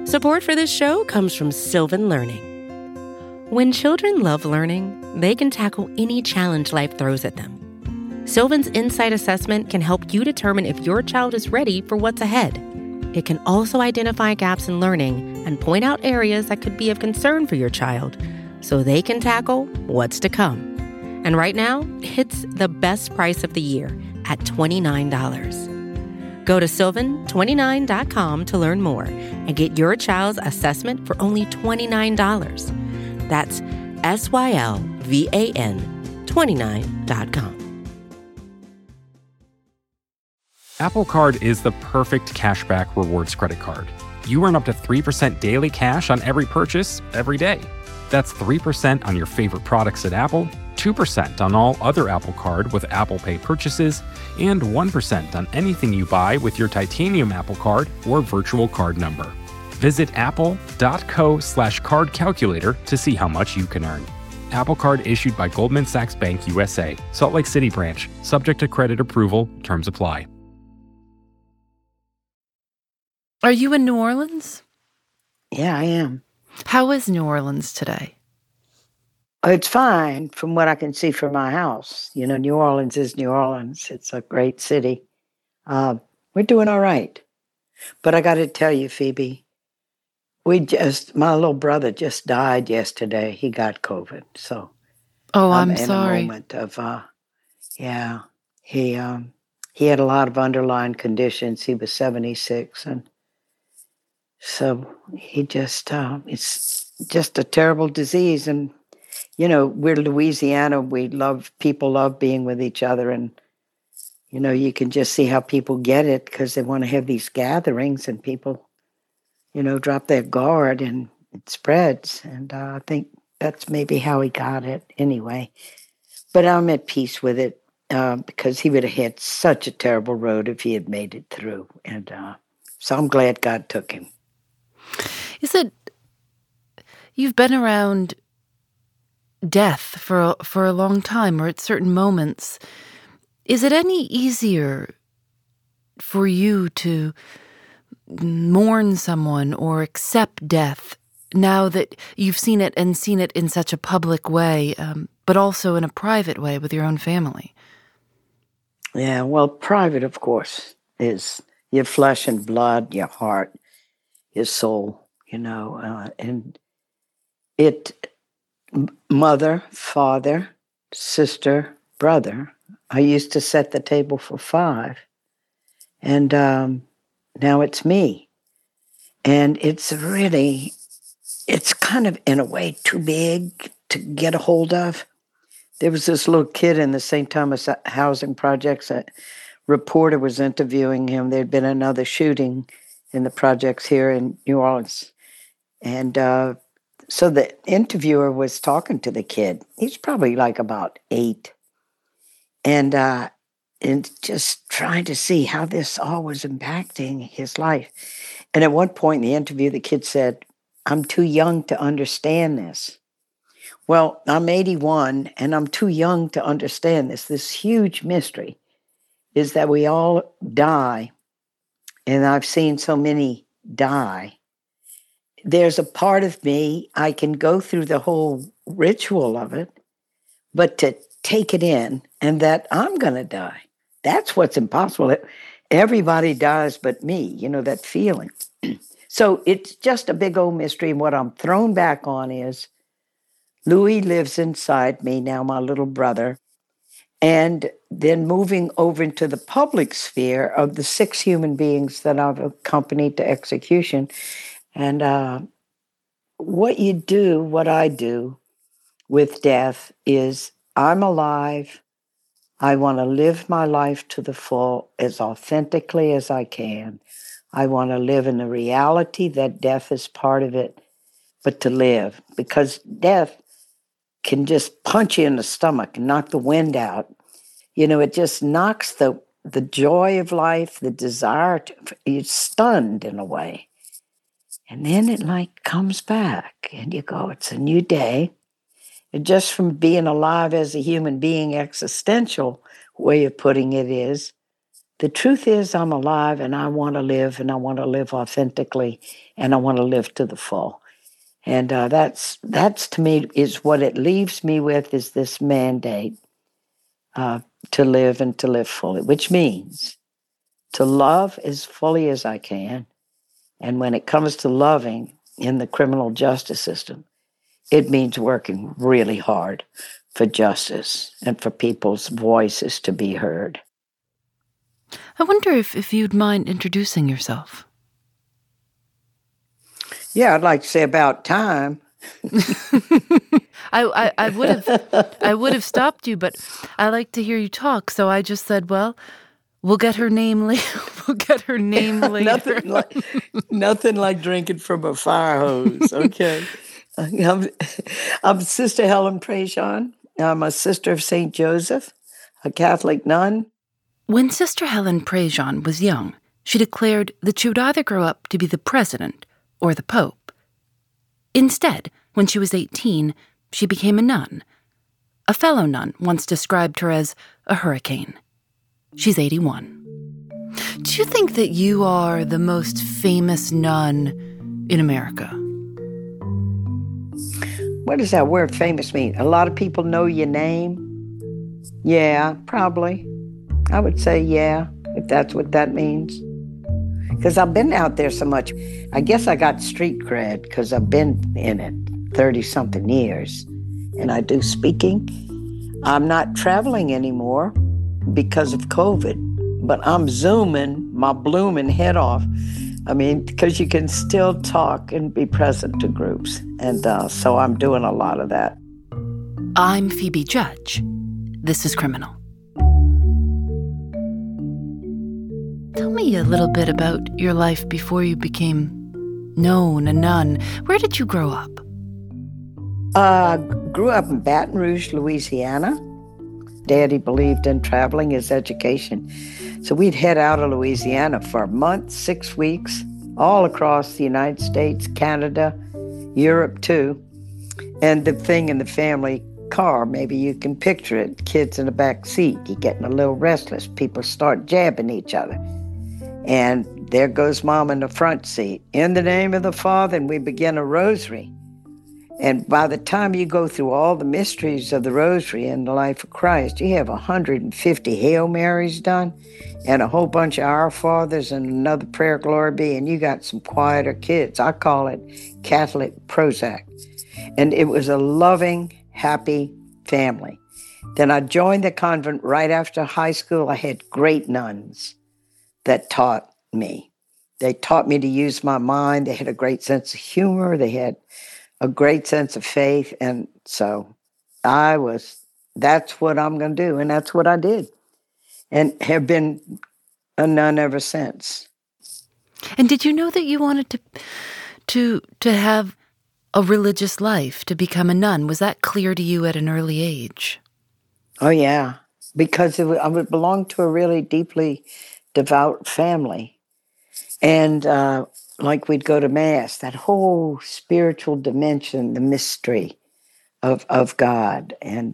Support for this show comes from Sylvan Learning. When children love learning, they can tackle any challenge life throws at them. Sylvan's Insight Assessment can help you determine if your child is ready for what's ahead. It can also identify gaps in learning and point out areas that could be of concern for your child so they can tackle what's to come. And right now, it's the best price of the year at $29. Go to sylvan29.com to learn more and get your child's assessment for only $29. That's SYLVAN29.com. Apple Card is the perfect cashback rewards credit card. You earn up to 3% daily cash on every purchase every day. That's 3% on your favorite products at Apple, 2% on all other Apple Card with Apple Pay purchases, and 1% on anything you buy with your titanium Apple Card or virtual card number. Visit apple.co/card calculator to see how much you can earn. Apple Card issued by Goldman Sachs Bank USA, Salt Lake City branch, subject to credit approval, terms apply. Are you in New Orleans? Yeah, I am. How is New Orleans today? It's fine from what I can see from my house. You know, New Orleans is New Orleans. It's a great city. We're doing all right. But I got to tell you, Phoebe, my little brother just died yesterday. He got COVID. So, I'm sorry. In a moment of, he had a lot of underlying conditions. He was 76, and so he just, it's just a terrible disease. And, you know, we're Louisiana. People love being with each other. And, you know, you can just see how people get it because they want to have these gatherings and people, you know, drop their guard and it spreads. And I think that's maybe how he got it anyway. But I'm at peace with it because he would have had such a terrible road if he had made it through. And so I'm glad God took him. You've been around death for a long time, or at certain moments. Is it any easier for you to mourn someone or accept death now that you've seen it and seen it in such a public way, but also in a private way with your own family? Yeah, well, private, of course, is your flesh and blood, your heart, your soul, you know, and mother, father, sister, brother. I used to set the table for 5, and now it's me. And it's kind of, in a way, too big to get a hold of. There was this little kid in the St. Thomas housing projects. A reporter was interviewing him. There'd been another shooting in the projects here in New Orleans. And so the interviewer was talking to the kid. He's probably like about 8. And just trying to see how this all was impacting his life. And at one point in the interview, the kid said, "I'm too young to understand this." Well, I'm 81, and I'm too young to understand this. This huge mystery is that we all die, and I've seen so many die. There's a part of me, I can go through the whole ritual of it, but to take it in and that I'm going to die, that's what's impossible. Everybody dies but me, you know, that feeling. So it's just a big old mystery. And what I'm thrown back on is Louis lives inside me now, my little brother, and then moving over into the public sphere of the 6 human beings that I've accompanied to execution. And what I do with death is I'm alive. I want to live my life to the full as authentically as I can. I want to live in the reality that death is part of it, but to live, because death can just punch you in the stomach and knock the wind out. You know, it just knocks the joy of life, the desire you're stunned in a way. And then it like comes back and you go, it's a new day. And just from being alive as a human being, existential way of putting it is, The truth is, I'm alive and I want to live, and I want to live authentically, and I want to live to the full. And that's to me is what it leaves me with, is this mandate to live and to live fully, which means to love as fully as I can. And when it comes to loving in the criminal justice system, it means working really hard for justice and for people's voices to be heard. I wonder if you'd mind introducing yourself. Yeah, I'd like to say about time. I would have stopped you, but I like to hear you talk, so I just said, well, we'll get her name later. We'll get her name later. nothing like drinking from a fire hose. Okay. I'm Sister Helen Prejean. I'm a sister of St. Joseph, a Catholic nun. When Sister Helen Prejean was young, she declared that she would either grow up to be the president or the pope. Instead, when she was 18, she became a nun. A fellow nun once described her as a hurricane. She's 81. Do you think that you are the most famous nun in America? What does that word famous mean? A lot of people know your name? Yeah, probably. I would say yeah, if that's what that means. Because I've been out there so much. I guess I got street cred because I've been in it 30-something years. And I do speaking. I'm not traveling anymore because of COVID, but I'm Zooming my blooming head off. I mean, because you can still talk and be present to groups. And so I'm doing a lot of that. I'm Phoebe Judge. This is Criminal. Tell me a little bit about your life before you became known a nun. Where did you grow up? Grew up in Baton Rouge, Louisiana. Daddy believed in traveling as education. So we'd head out of Louisiana for a month, 6 weeks, all across the United States, Canada, Europe too. And the thing in the family car, maybe you can picture it, kids in the back seat, you're getting a little restless. People start jabbing each other. And there goes Mom in the front seat. In the name of the Father, and we begin a rosary. And by the time you go through all the mysteries of the rosary and the life of Christ, you have 150 Hail Marys done and a whole bunch of Our Fathers and another prayer, Glory Be, and you got some quieter kids. I call it Catholic Prozac. And it was a loving, happy family. Then I joined the convent right after high school. I had great nuns that taught me. They taught me to use my mind. They had a great sense of humor. They had a great sense of faith. And so that's what I'm going to do. And that's what I did. And have been a nun ever since. And did you know that you wanted to have a religious life, to become a nun? Was that clear to you at an early age? Oh, yeah. Because I would belong to a really deeply devout family. And like we'd go to Mass, that whole spiritual dimension, the mystery of God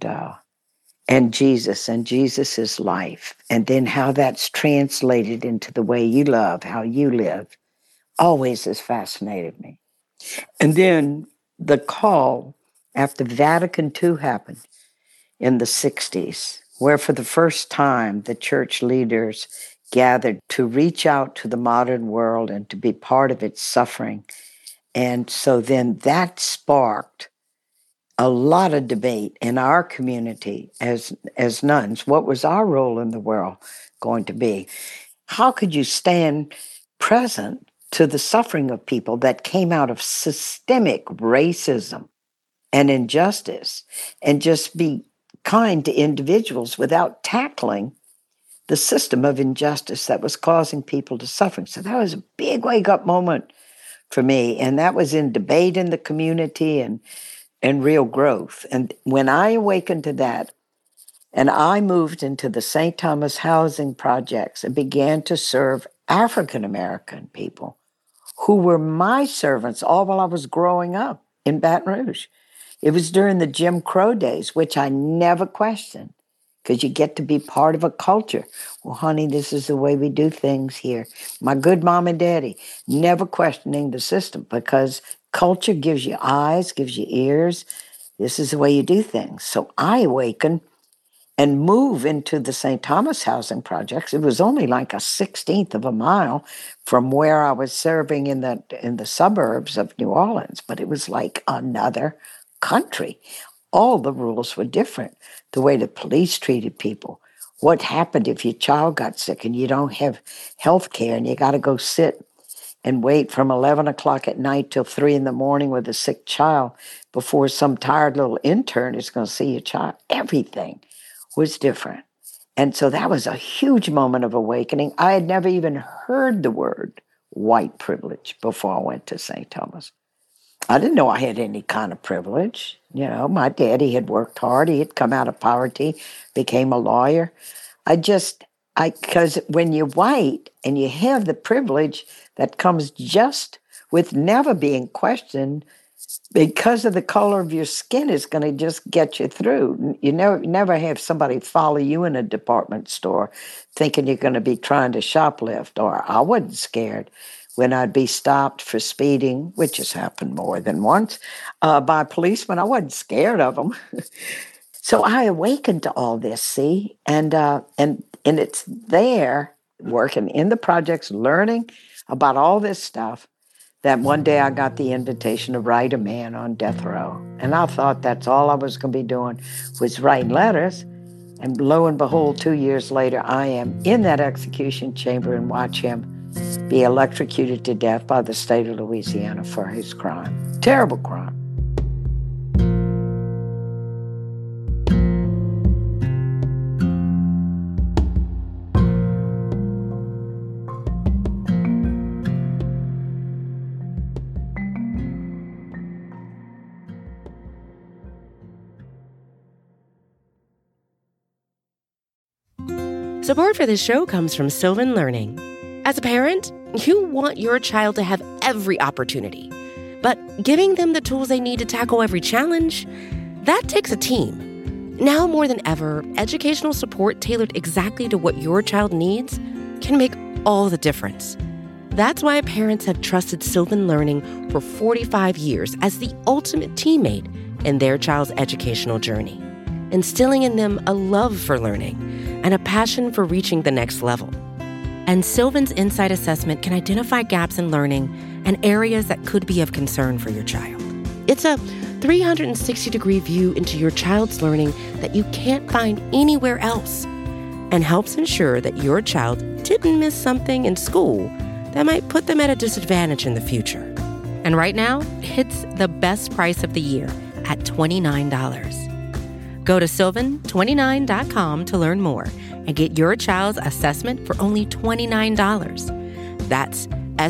and Jesus' life, and then how that's translated into the way you love, how you live, always has fascinated me. And then the call after Vatican II happened in the 60s, where for the first time the church leaders gathered to reach out to the modern world and to be part of its suffering. And so then that sparked a lot of debate in our community as nuns. What was our role in the world going to be? How could you stand present to the suffering of people that came out of systemic racism and injustice and just be kind to individuals without tackling the system of injustice that was causing people to suffer? So that was a big wake-up moment for me, and that was in debate in the community and real growth. And when I awakened to that, and I moved into the St. Thomas housing projects and began to serve African-American people who were my servants all while I was growing up in Baton Rouge. It was during the Jim Crow days, which I never questioned. because you get to be part of a culture. Well, honey, this is the way we do things here. My good mom and daddy, never questioning the system, because culture gives you eyes, gives you ears. This is the way you do things. So I awakened and move into the St. Thomas housing projects. It was only like a 16th of a mile from where I was serving in the suburbs of New Orleans, but it was like another country. All the rules were different. The way the police treated people. What happened if your child got sick and you don't have health care and you got to go sit and wait from 11 o'clock at night till 3 in the morning with a sick child before some tired little intern is going to see your child? Everything was different. And so that was a huge moment of awakening. I had never even heard the word white privilege before I went to St. Thomas. I didn't know I had any kind of privilege. You know, my daddy had worked hard. He had come out of poverty, became a lawyer. Because when you're white and you have the privilege that comes just with never being questioned, because of the color of your skin, is going to just get you through. You never have somebody follow you in a department store thinking you're going to be trying to shoplift. Or I wasn't scared when I'd be stopped for speeding, which has happened more than once, by policemen. I wasn't scared of them. So I awakened to all this, see? And it's there, working in the projects, learning about all this stuff, that one day I got the invitation to write a man on death row. And I thought that's all I was going to be doing, was writing letters. And lo and behold, 2 years later, I am in that execution chamber and watch him be electrocuted to death by the state of Louisiana for his crime. Terrible crime. Support for this show comes from Sylvan Learning. As a parent, you want your child to have every opportunity, but giving them the tools they need to tackle every challenge, that takes a team. Now more than ever, educational support tailored exactly to what your child needs can make all the difference. That's why parents have trusted Sylvan Learning for 45 years as the ultimate teammate in their child's educational journey, instilling in them a love for learning and a passion for reaching the next level. And Sylvan's Insight Assessment can identify gaps in learning and areas that could be of concern for your child. It's a 360-degree view into your child's learning that you can't find anywhere else, and helps ensure that your child didn't miss something in school that might put them at a disadvantage in the future. And right now, it's the best price of the year at $29. Go to sylvan29.com to learn more and get your child's assessment for only $29. That's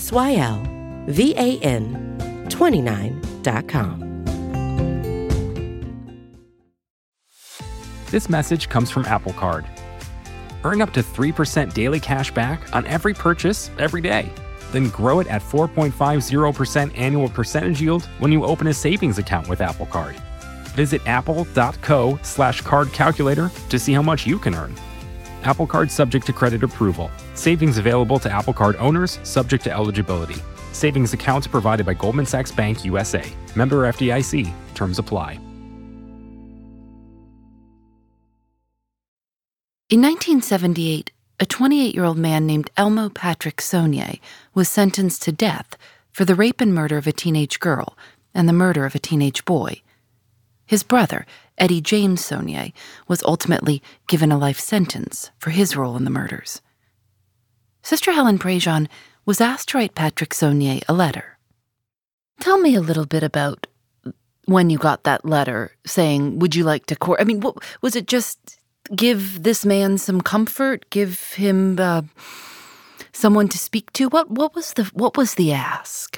SYLVAN29.com. This message comes from Apple Card. Earn up to 3% daily cash back on every purchase every day. Then grow it at 4.50% annual percentage yield when you open a savings account with Apple Card. Visit apple.co/card calculator to see how much you can earn. Apple Card subject to credit approval. Savings available to Apple Card owners subject to eligibility. Savings accounts provided by Goldman Sachs Bank USA. Member FDIC. Terms apply. In 1978, a 28-year-old man named Elmo Patrick Saunier was sentenced to death for the rape and murder of a teenage girl and the murder of a teenage boy. His brother, Eddie James Saunier, was ultimately given a life sentence for his role in the murders. Sister Helen Prejean was asked to write Patrick Saunier a letter. Tell me a little bit about when you got that letter saying, would you like to court? I mean, what, was it just give this man some comfort, give him someone to speak to? What was the ask?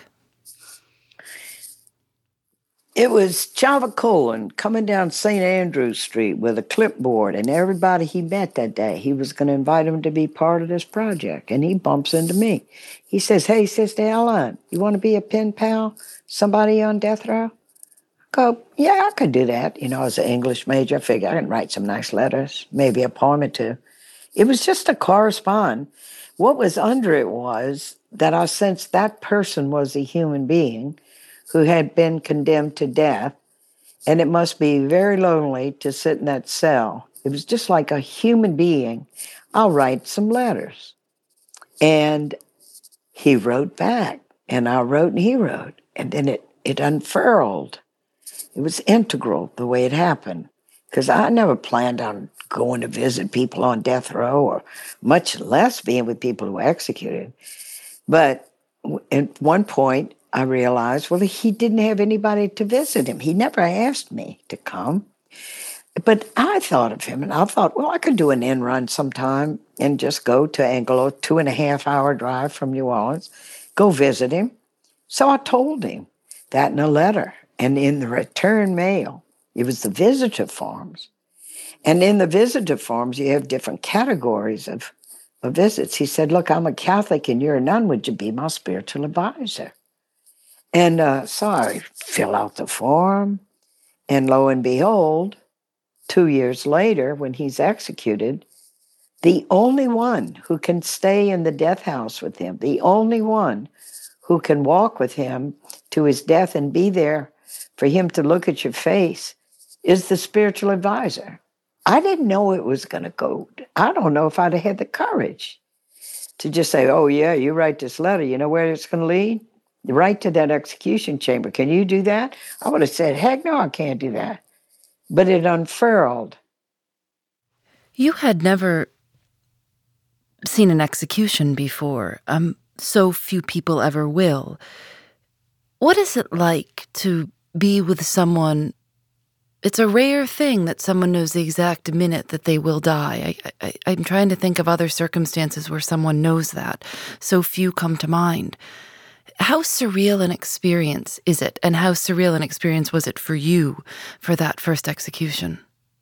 It was Java Colin coming down St. Andrews Street with a clipboard, and everybody he met that day, he was going to invite him to be part of this project, and he bumps into me. He says, "Hey, Sister Ellen, you want to be a pen pal? Somebody on death row?" go, yeah, I could do that. You know, as an English major, I figured I can write some nice letters, maybe a poem or two. It was just to correspond. What was under it was that I sensed that person was a human being who had been condemned to death, and it must be very lonely to sit in that cell. It was just like a human being. I'll write some letters. And he wrote back, and I wrote and he wrote, and then it unfurled. It was integral the way it happened, because I never planned on going to visit people on death row, or much less being with people who were executed. But at one point, I realized, well, he didn't have anybody to visit him. He never asked me to come. But I thought of him, and I thought, well, I could do an end run sometime and just go to Angelo, 2.5-hour drive from New Orleans, go visit him. So I told him that in a letter. And in the return mail, it was the visitor forms. And in the visitor forms, you have different categories of visits. He said, look, I'm a Catholic and you're a nun. Would you be my spiritual advisor? And so I fill out the form, and lo and behold, 2 years later, when he's executed, the only one who can stay in the death house with him, the only one who can walk with him to his death and be there for him to look at your face, is the spiritual advisor. I didn't know it was going to go. I don't know if I'd have had the courage to just say, oh, yeah, you write this letter. You know where it's going to lead? Right to that execution chamber. Can you do that? I would have said, heck no, I can't do that. But it unfurled. You had never seen an execution before. So few people ever will. What is it like to be with someone? It's a rare thing that someone knows the exact minute that they will die. I'm trying to think of other circumstances where someone knows that. So few come to mind. How surreal an experience is it? And how surreal an experience was it for you for that first execution?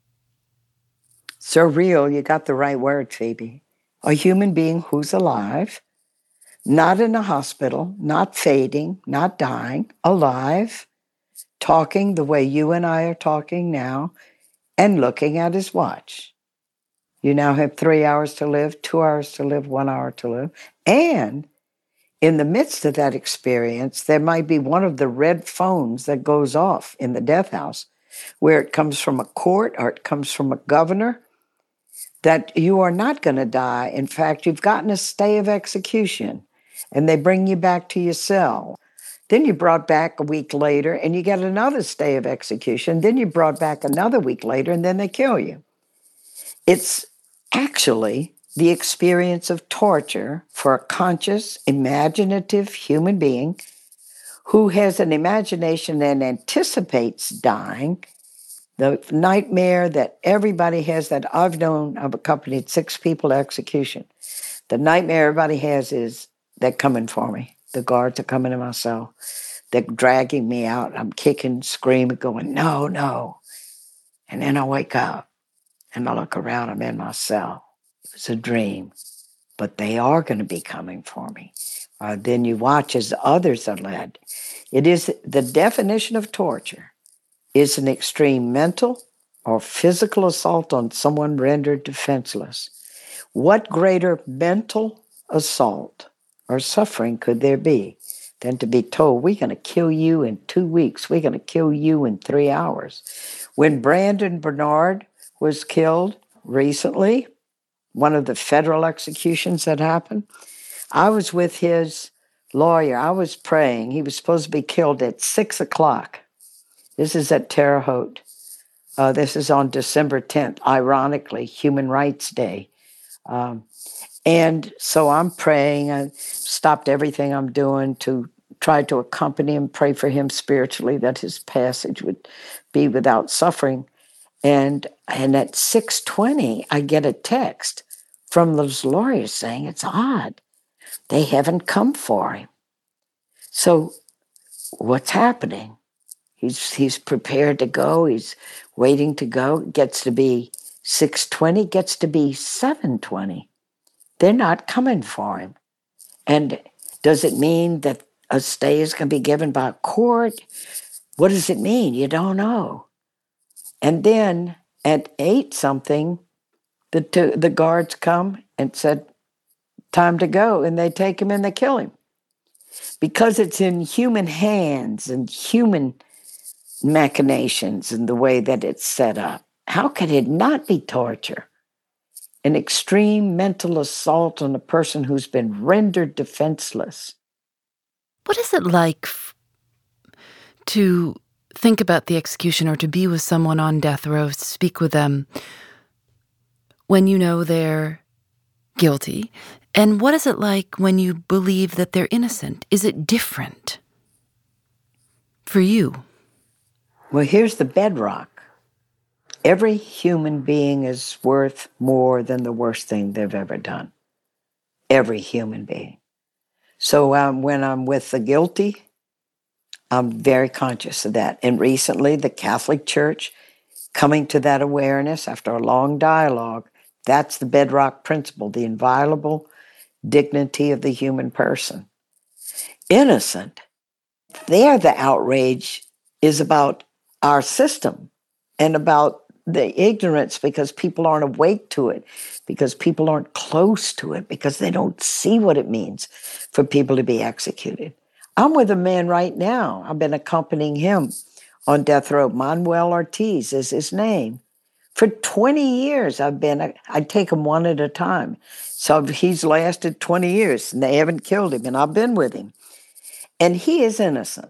Surreal, you got the right word, Phoebe. A human being who's alive, not in a hospital, not fading, not dying, alive, talking the way you and I are talking now, and looking at his watch. You now have 3 hours to live, 2 hours to live, 1 hour to live. And in the midst of that experience, there might be one of the red phones that goes off in the death house, where it comes from a court or it comes from a governor, that you are not going to die. In fact, you've gotten a stay of execution, and they bring you back to your cell. Then you're brought back a week later, and you get another stay of execution. Then you're brought back another week later, and then they kill you. It's actually the experience of torture for a conscious, imaginative human being who has an imagination and anticipates dying. The nightmare that everybody has, that I've known, I've accompanied 6 people to execution. The nightmare everybody has is they're coming for me. The guards are coming to my cell. They're dragging me out. I'm kicking, screaming, going, no, no. And then I wake up and I look around, I'm in my cell. It was a dream, but they are going to be coming for me. Then you watch as others are led. It is the definition of torture is an extreme mental or physical assault on someone rendered defenseless. What greater mental assault or suffering could there be than to be told, we're going to kill you in 2 weeks, we're going to kill you in 3 hours? When Brandon Bernard was killed recently, one of the federal executions that happened, I was with his lawyer. I was praying. He was supposed to be killed at 6 o'clock. This is at Terre Haute. This is on December 10th, ironically, Human Rights Day. And so I'm praying. I stopped everything I'm doing to try to accompany him, pray for him spiritually, that his passage would be without suffering. And at 6:20, I get a text from those lawyers saying, it's odd. They haven't come for him. So what's happening? He's prepared to go. He's waiting to go. It gets to be 6:20, gets to be 7:20. They're not coming for him. And does it mean that a stay is going to be given by a court? What does it mean? You don't know. And then at 8 something, the guards come and said, time to go. And they take him and they kill him. Because it's in human hands and human machinations and the way that it's set up. How could it not be torture? An extreme mental assault on a person who's been rendered defenseless. What is it like to think about the execution or to be with someone on death row, speak with them when you know they're guilty? And what is it like when you believe that they're innocent? Is it different for you? Well, here's the bedrock. Every human being is worth more than the worst thing they've ever done. Every human being. So when I'm with the guilty, I'm very conscious of that. And recently, the Catholic Church, coming to that awareness after a long dialogue, that's the bedrock principle, the inviolable dignity of the human person. Innocent, there the outrage is about our system and about the ignorance because people aren't awake to it, because people aren't close to it, because they don't see what it means for people to be executed. I'm with a man right now. I've been accompanying him on death row. Manuel Ortiz is his name. For 20 years, I take him one at a time. So he's lasted 20 years, and they haven't killed him, and I've been with him. And he is innocent.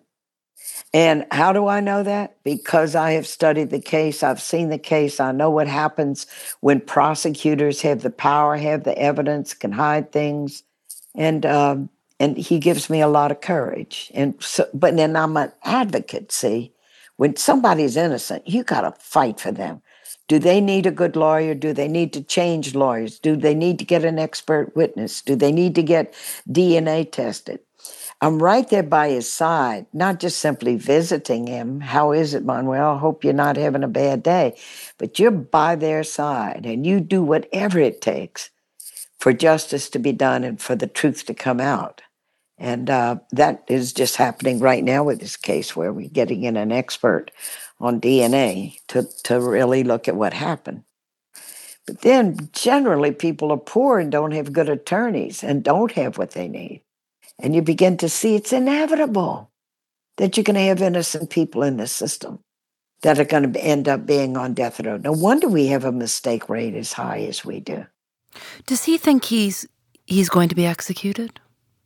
And how do I know that? Because I have studied the case. I've seen the case. I know what happens when prosecutors have the power, have the evidence, can hide things. And he gives me a lot of courage. But then I'm an advocate, see? When somebody's innocent, you got to fight for them. Do they need a good lawyer? Do they need to change lawyers? Do they need to get an expert witness? Do they need to get DNA tested? I'm right there by his side, not just simply visiting him. How is it, Manuel? I hope you're not having a bad day. But you're by their side, and you do whatever it takes for justice to be done and for the truth to come out. And that is just happening right now with this case, where we're getting in an expert on DNA to really look at what happened. But then generally people are poor and don't have good attorneys and don't have what they need. And you begin to see it's inevitable that you're going to have innocent people in the system that are going to end up being on death row. No wonder we have a mistake rate as high as we do. Does he think he's going to be executed?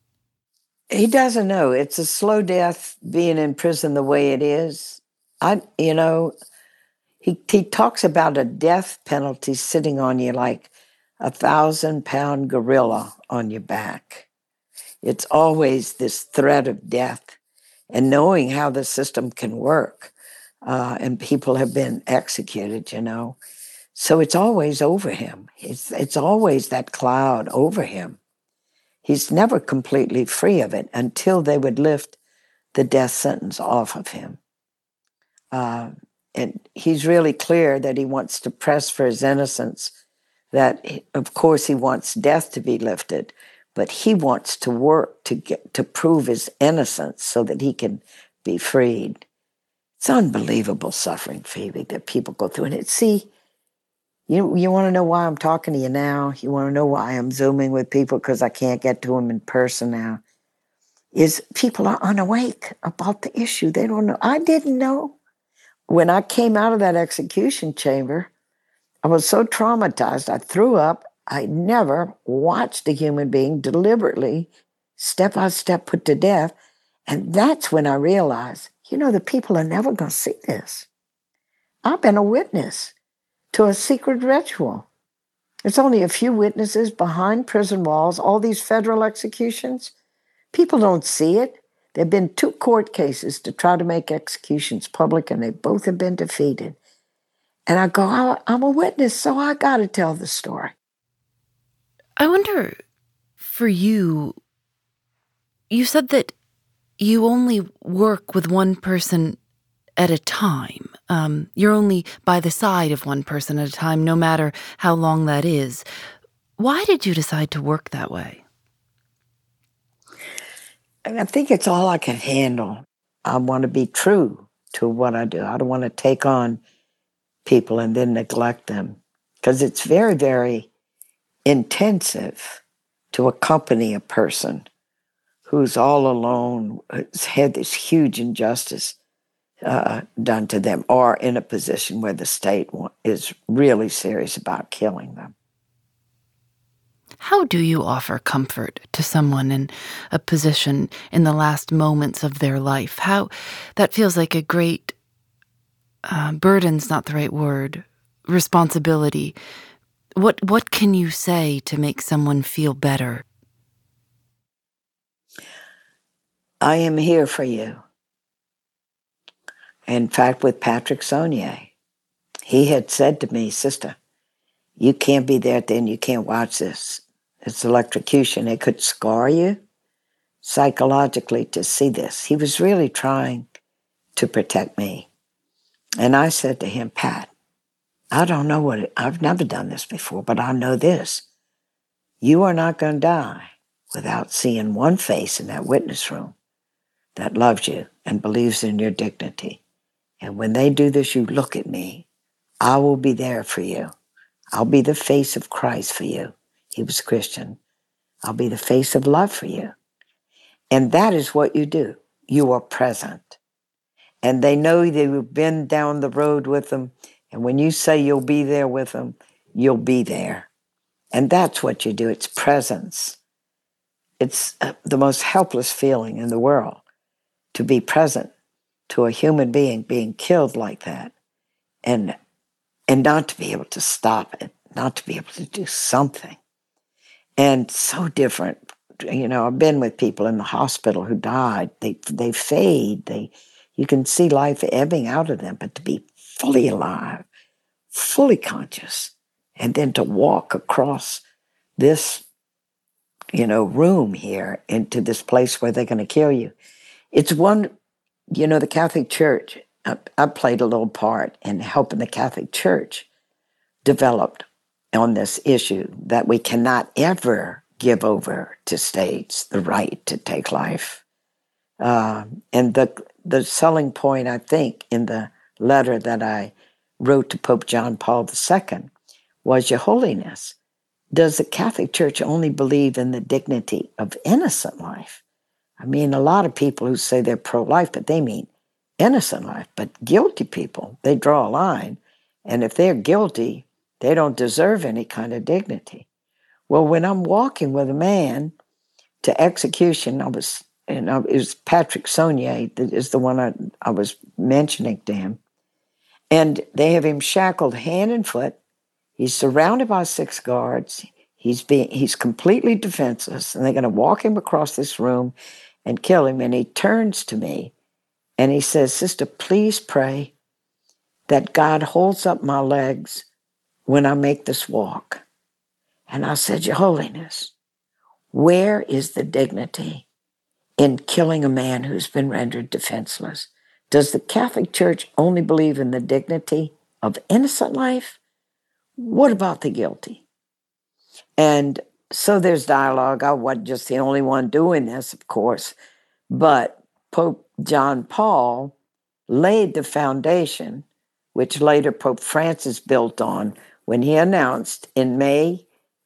He doesn't know. It's a slow death being in prison the way it is. He talks about a death penalty sitting on you like 1,000-pound gorilla on your back. It's always this threat of death and knowing how the system can work. And people have been executed, So it's always over him. It's always that cloud over him. He's never completely free of it until they would lift the death sentence off of him. And he's really clear that he wants to press for his innocence, that, of course, he wants death to be lifted, but he wants to work to prove his innocence so that he can be freed. It's unbelievable suffering, Phoebe, that people go through. And you want to know why I'm talking to you now? You want to know why I'm Zooming with people because I can't get to them in person now? Is people are unawake about the issue. They don't know. I didn't know. When I came out of that execution chamber, I was so traumatized, I threw up. I never watched a human being deliberately, step by step, put to death. And that's when I realized, the people are never going to see this. I've been a witness to a secret ritual. There's only a few witnesses behind prison walls, all these federal executions. People don't see it. There have been 2 court cases to try to make executions public, and they both have been defeated. And I go, I'm a witness, so I got to tell the story. I wonder, for you, you said that you only work with one person at a time. You're only by the side of one person at a time, no matter how long that is. Why did you decide to work that way? I think it's all I can handle. I want to be true to what I do. I don't want to take on people and then neglect them, because it's very, very intensive to accompany a person who's all alone, has had this huge injustice done to them, or in a position where the state is really serious about killing them. How do you offer comfort to someone in a position in the last moments of their life? How that feels like a great burden's not the right word, responsibility. What can you say to make someone feel better? I am here for you. In fact, with Patrick Sonnier, he had said to me, "Sister, you can't be there then, you can't watch this. It's electrocution. It could scar you psychologically to see this." He was really trying to protect me. And I said to him, "Pat, I don't know I've never done this before, but I know this. You are not going to die without seeing one face in that witness room that loves you and believes in your dignity. And when they do this, you look at me. I will be there for you. I'll be the face of Christ for you." He was Christian. "I'll be the face of love for you." And that is what you do. You are present. And they know that you've been down the road with them. And when you say you'll be there with them, you'll be there. And that's what you do. It's presence. It's the most helpless feeling in the world, to be present to a human being being killed like that, and not to be able to stop it, not to be able to do something. And so different. I've been with people in the hospital who died. They fade. You can see life ebbing out of them, but to be fully alive, fully conscious, and then to walk across this, room here into this place where they're going to kill you. It's one, the Catholic Church, I played a little part in helping the Catholic Church develop on this issue that we cannot ever give over to states the right to take life. And the selling point, I think, in the letter that I wrote to Pope John Paul II was, "Your Holiness, does the Catholic Church only believe in the dignity of innocent life?" I mean, a lot of people who say they're pro-life, but they mean innocent life. But guilty people, they draw a line. And if they're guilty, they don't deserve any kind of dignity. Well, when I'm walking with a man to execution, it was Patrick Sonnier that is the one I was mentioning to him. And they have him shackled hand and foot. He's surrounded by 6 guards. He's completely defenseless. And they're going to walk him across this room and kill him. And he turns to me and he says, "Sister, please pray that God holds up my legs when I make this walk." And I said, "Your Holiness, where is the dignity in killing a man who's been rendered defenseless? Does the Catholic Church only believe in the dignity of innocent life? What about the guilty?" And so there's dialogue. I wasn't just the only one doing this, of course, but Pope John Paul laid the foundation, which later Pope Francis built on when he announced in May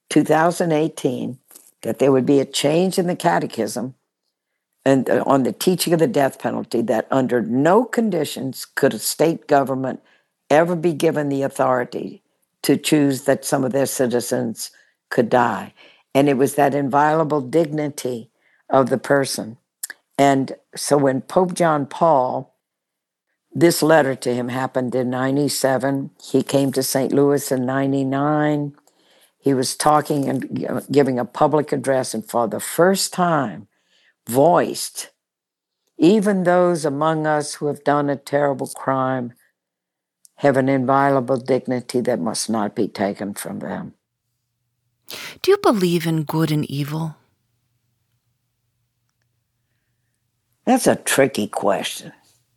2018 that there would be a change in the catechism and on the teaching of the death penalty, that under no conditions could a state government ever be given the authority to choose that some of their citizens could die. And it was that inviolable dignity of the person. And so when Pope John Paul, this letter to him happened in 97. He came to St. Louis in 99. He was talking and giving a public address, and for the first time voiced, even those among us who have done a terrible crime have an inviolable dignity that must not be taken from them. Do you believe in good and evil? That's a tricky question.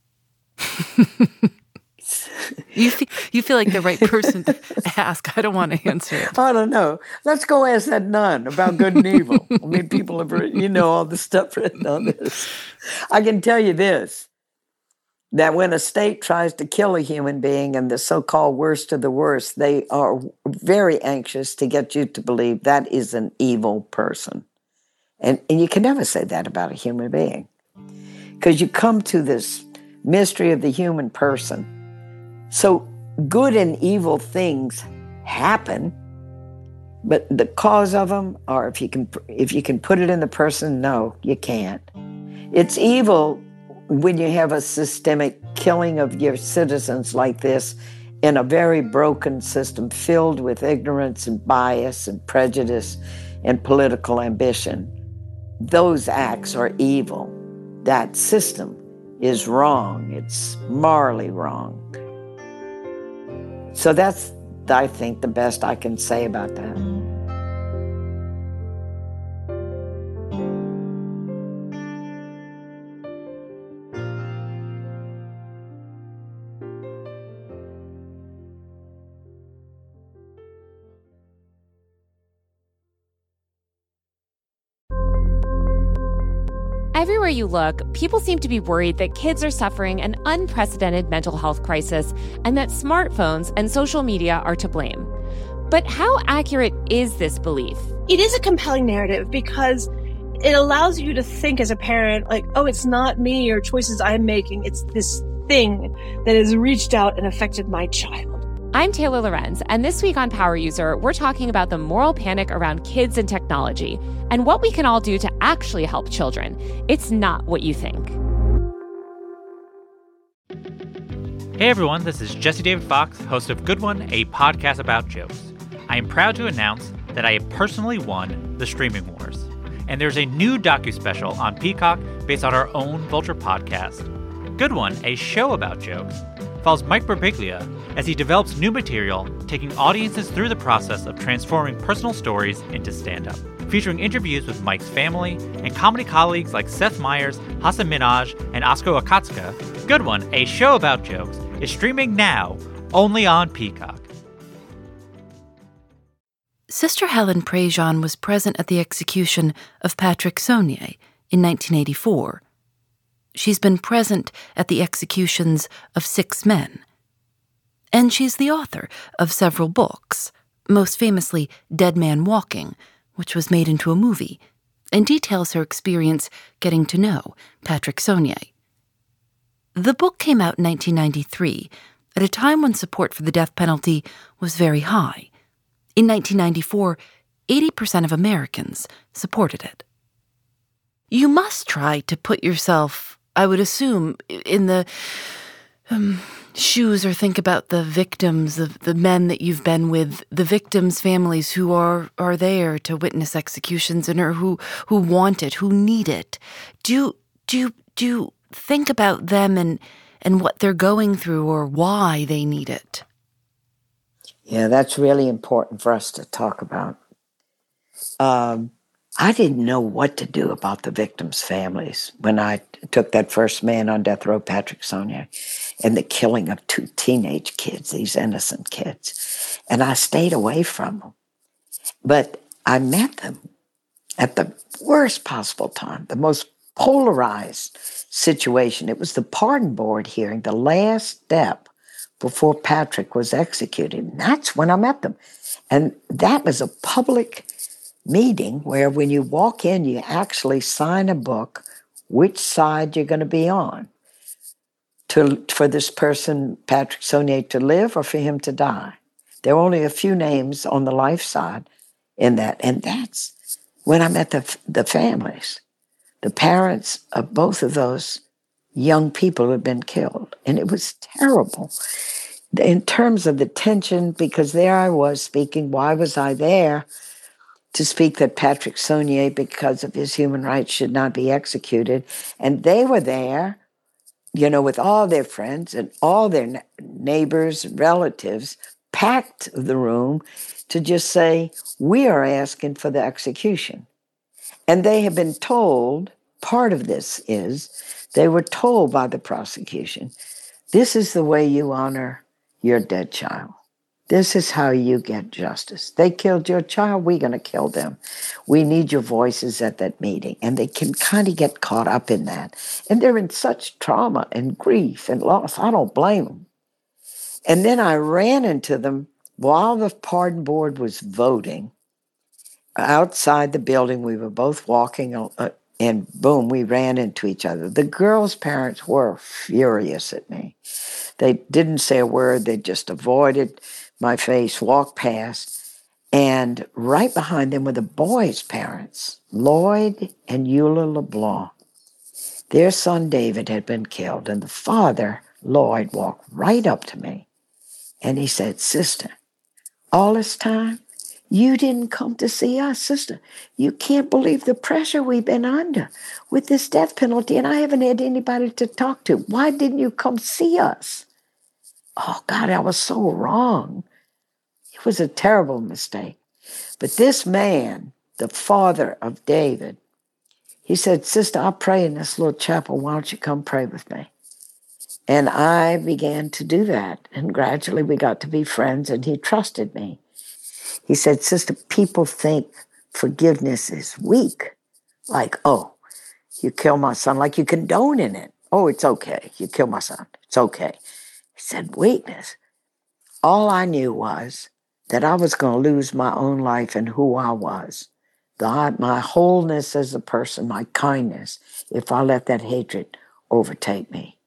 You feel like the right person to ask. I don't want to answer it. I don't know. Let's go ask that nun about good and evil. I mean, people have written, all the stuff written on this. I can tell you this. that when a state tries to kill a human being and the so-called worst of the worst, they are very anxious to get you to believe that is an evil person. And you can never say that about a human being, because you come to this mystery of the human person. So good and evil things happen, but the cause of them, or if you can put it in the person, no, you can't. It's evil when you have a systemic killing of your citizens like this in a very broken system filled with ignorance and bias and prejudice and political ambition. Those acts are evil. That system is wrong. It's morally wrong. So that's, I think, the best I can say about that. Everywhere you look, people seem to be worried that kids are suffering an unprecedented mental health crisis and that smartphones and social media are to blame. But how accurate is this belief? It is a compelling narrative because it allows you to think as a parent, like, oh, it's not me or choices I'm making. It's this thing that has reached out and affected my child. I'm Taylor Lorenz, and this week on Power User, we're talking about the moral panic around kids and technology and what we can all do to actually help children. It's not what you think. Hey everyone, this is Jesse David Fox, host of Good One, a podcast about jokes. I am proud to announce that I have personally won the Streaming Wars. And there's a new docu-special on Peacock based on our own Vulture podcast. Good One, a show about jokes, follows Mike Birbiglia as he develops new material, taking audiences through the process of transforming personal stories into stand-up. Featuring interviews with Mike's family and comedy colleagues like Seth Meyers, Hasan Minhaj, and Asko Akatsuka, Good One, a show about jokes, is streaming now, only on Peacock. Sister Helen Prejean was present at the execution of Patrick Sonnier in 1984. She's been present at the executions of 6 men. And she's the author of several books, most famously Dead Man Walking, which was made into a movie, and details her experience getting to know Patrick Sonnier. The book came out in 1993, at a time when support for the death penalty was very high. In 1994, 80% of Americans supported it. You must try to put yourself, I would assume, in the shoes or think about the victims, of the men that you've been with, the victims' families who are there to witness executions and who want it, who need it. Do you think about them and what they're going through or why they need it? Yeah, that's really important for us to talk about. I didn't know what to do about the victims' families when I took that first man on death row, Patrick Sonnier, and the killing of 2 teenage kids, these innocent kids. And I stayed away from them. But I met them at the worst possible time, the most polarized situation. It was the pardon board hearing, the last step before Patrick was executed. And that's when I met them. And that was a public meeting where when you walk in, you actually sign a book, which side you're going to be on, for this person, Patrick Sonnier, to live or for him to die. There were only a few names on the life side in that. And that's when I met the families, the parents of both of those young people who had been killed. And it was terrible in terms of the tension, because there I was speaking. Why was I there? To speak that Patrick Sonnier, because of his human rights, should not be executed. And they were there, with all their friends and all their neighbors and relatives, packed the room to just say, we are asking for the execution. And they have been told, part of this is, they were told by the prosecution, this is the way you honor your dead child. This is how you get justice. They killed your child, we're going to kill them. We need your voices at that meeting. And they can kind of get caught up in that. And they're in such trauma and grief and loss. I don't blame them. And then I ran into them while the pardon board was voting. Outside the building, we were both walking, and boom, we ran into each other. The girls' parents were furious at me. They didn't say a word. They just avoided my face, walked past, and right behind them were the boys' parents, Lloyd and Eula LeBlanc. Their son David had been killed, and the father, Lloyd, walked right up to me, and he said, "Sister, all this time, you didn't come to see us, sister. You can't believe the pressure we've been under with this death penalty, and I haven't had anybody to talk to. Why didn't you come see us?" Oh, God, I was so wrong. It was a terrible mistake. But this man, the father of David, he said, "Sister, I'll pray in this little chapel. Why don't you come pray with me?" And I began to do that. And gradually we got to be friends, and he trusted me. He said, "Sister, people think forgiveness is weak. Like, oh, you kill my son, like you condone in it. Oh, it's okay. You kill my son. It's okay." He said, "Weakness." All I knew was that I was going to lose my own life and who I was, my wholeness as a person, my kindness, if I let that hatred overtake me.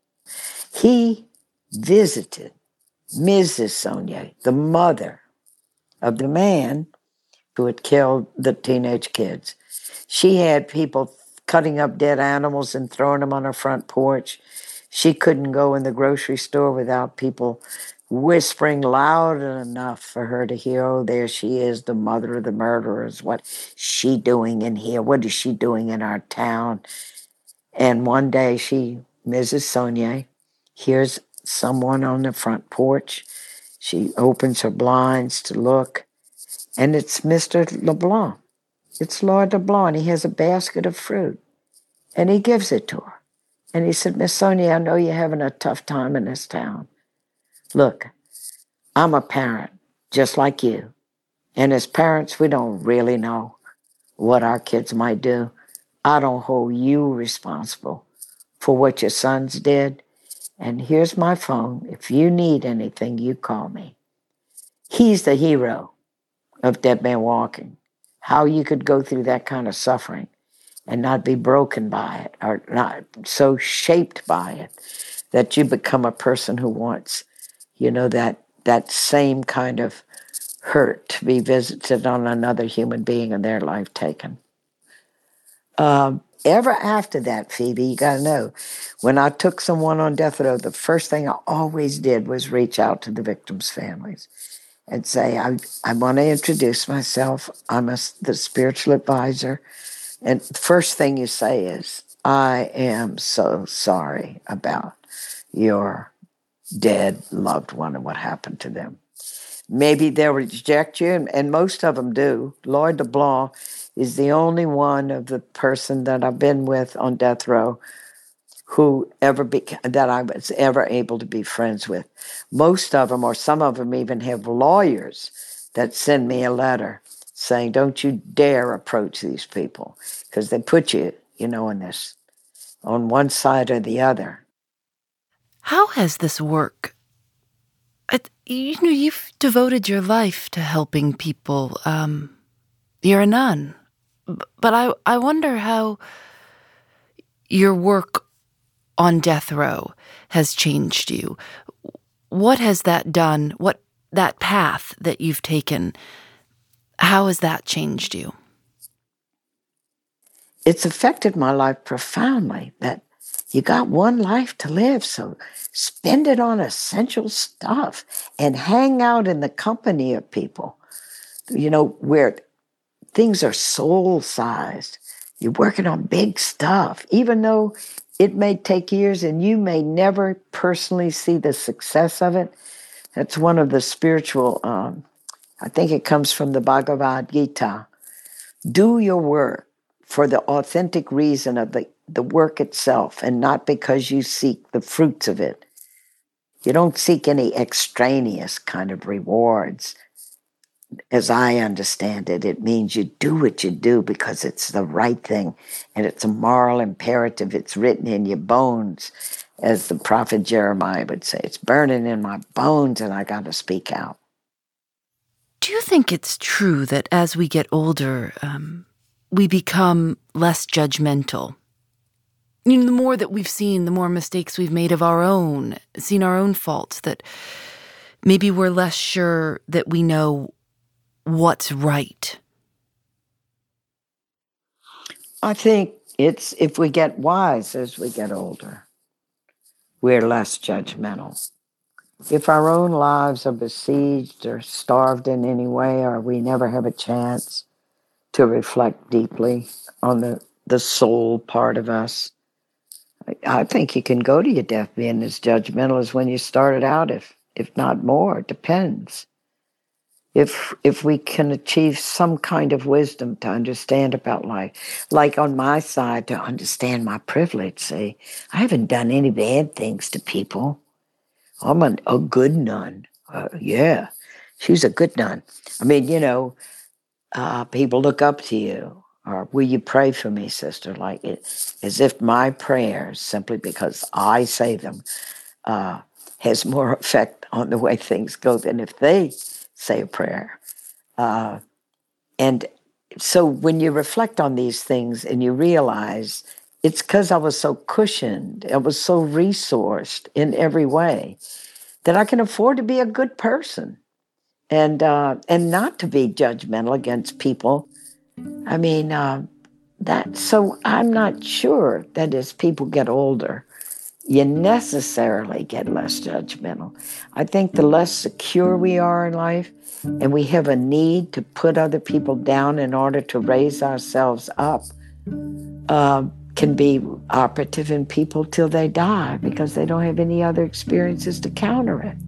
He visited Mrs. Saulnier, the mother of the man who had killed the teenage kids. She had people cutting up dead animals and throwing them on her front porch. She couldn't go in the grocery store without people whispering loud enough for her to hear, "Oh, there she is, the mother of the murderers. What's she doing in here? What is she doing in our town?" And one day Mrs. Saulnier, hears someone on the front porch. She opens her blinds to look, and it's Mr. LeBlanc. It's Lord LeBlanc, and he has a basket of fruit, and he gives it to her. And he said, "Miss Saulnier, I know you're having a tough time in this town. Look, I'm a parent, just like you. And as parents, we don't really know what our kids might do. I don't hold you responsible for what your sons did. And here's my phone. If you need anything, you call me." He's the hero of Dead Man Walking. How you could go through that kind of suffering and not be broken by it, or not so shaped by it that you become a person who wants, that same kind of hurt to be visited on another human being and their life taken. Ever after that, Phoebe, you got to know, when I took someone on death row, the first thing I always did was reach out to the victims' families and say, I want to introduce myself. I'm the spiritual advisor. And the first thing you say is, "I am so sorry about your dead loved one and what happened to them." Maybe they'll reject you, and most of them do. Lloyd LeBlanc is the only one of the person that I've been with on death row that I was ever able to be friends with. Most of them, or some of them, even have lawyers that send me a letter saying, "Don't you dare approach these people," because they put you, in this, on one side or the other. How has this work? You've devoted your life to helping people. You're a nun. But I wonder how your work on death row has changed you. What has that done? What that path that you've taken, how has that changed you? It's affected my life profoundly, that you got one life to live, so spend it on essential stuff and hang out in the company of people, where things are soul-sized. You're working on big stuff, even though it may take years and you may never personally see the success of it. That's one of the spiritual, I think it comes from the Bhagavad Gita. Do your work for the authentic reason of the work itself, and not because you seek the fruits of it. You don't seek any extraneous kind of rewards. As I understand it, it means you do what you do because it's the right thing, and it's a moral imperative. It's written in your bones, as the prophet Jeremiah would say. It's burning in my bones, and I got to speak out. Do you think it's true that as we get older, we become less judgmental? You know, the more that we've seen, the more mistakes we've made of our own, seen our own faults, that maybe we're less sure that we know what's right. I think it's if we get wise as we get older, we're less judgmental. If our own lives are besieged or starved in any way, or we never have a chance to reflect deeply on the soul part of us, I think you can go to your death being as judgmental as when you started out, if not more. It depends. If we can achieve some kind of wisdom to understand about life, like on my side, to understand my privilege, say, I haven't done any bad things to people. I'm a good nun. Yeah, she's a good nun. I mean, people look up to you. Or will you pray for me, sister? Like it, as if my prayers, simply because I say them, has more effect on the way things go than if they say a prayer. And so when you reflect on these things and you realize it's because I was so cushioned, I was so resourced in every way that I can afford to be a good person and not to be judgmental against people. I mean, so I'm not sure that as people get older, you necessarily get less judgmental. I think the less secure we are in life, and we have a need to put other people down in order to raise ourselves up, can be operative in people till they die because they don't have any other experiences to counter it.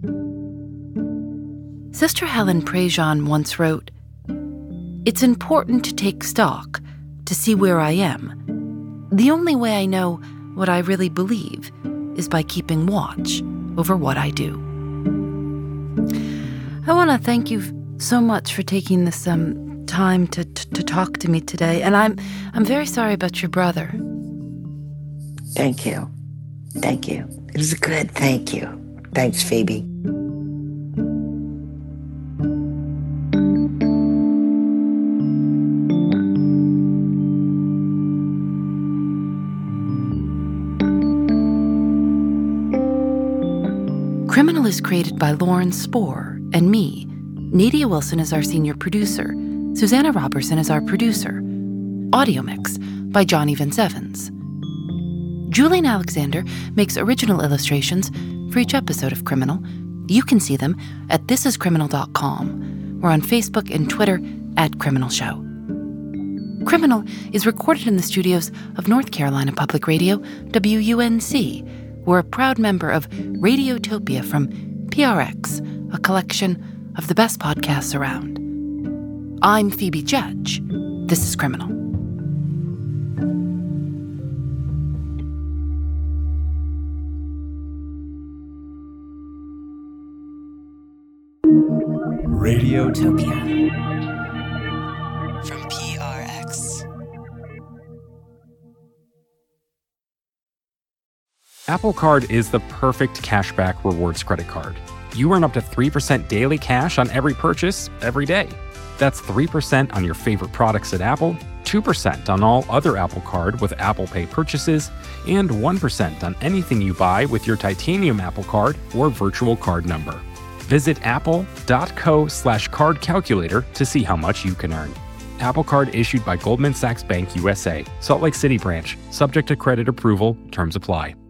Sister Helen Prejean once wrote, "It's important to take stock, to see where I am. The only way I know what I really believe is by keeping watch over what I do." I want to thank you so much for taking this time to talk to me today, and I'm very sorry about your brother. Thank you. Thank you. It was good. Thank you. Thanks, Phoebe. Criminal is created by Lauren Spohr and me. Nadia Wilson is our senior producer. Susanna Robertson is our producer. Audio mix by Johnny Vince Evans. Julian Alexander makes original illustrations for each episode of Criminal. You can see them at thisiscriminal.com. We're on Facebook and Twitter @Criminal Show. Criminal is recorded in the studios of North Carolina Public Radio, WUNC. We're a proud member of Radiotopia from PRX, a collection of the best podcasts around. I'm Phoebe Judge. This is Criminal. Radiotopia from PRX. Apple Card is the perfect cashback rewards credit card. You earn up to 3% daily cash on every purchase every day. That's 3% on your favorite products at Apple, 2% on all other Apple Card with Apple Pay purchases, and 1% on anything you buy with your titanium Apple Card or virtual card number. Visit apple.co/card calculator to see how much you can earn. Apple Card issued by Goldman Sachs Bank USA, Salt Lake City branch, subject to credit approval, terms apply.